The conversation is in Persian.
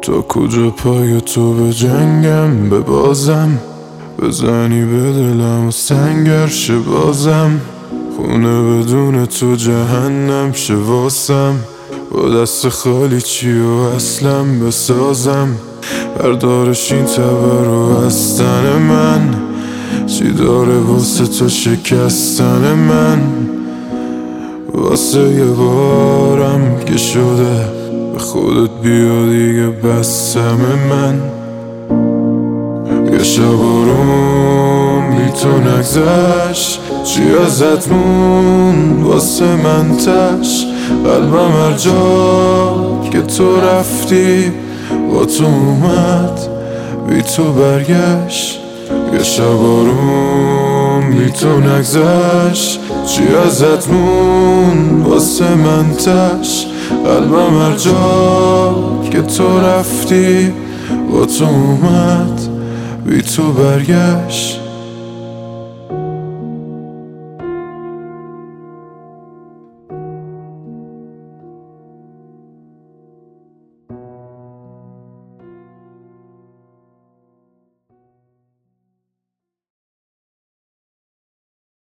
تا کجا پای تو به جنگم، به بازم بزنی به دلم و سنگر شه بازم. خونه بدون تو جهنم شه واسم. با دست خالی چی و اصلم بسازم. بردارش این تبر رو از تن من، چی داره واسه تو شکستن من. واسه یه بارم که شده به خودت بیا دیگه بسم من. یه شب آروم بی تو نگذشت، چی ازت مون واسه من تش. قلبم هر جا که تو رفتی با تو اومد، بی تو برگشت. یه شب آروم بی تو نگذشت، چی ازت مون واسه من تش. قلبم هر جا که تو رفتی با تو اومد، بی تو برگشت.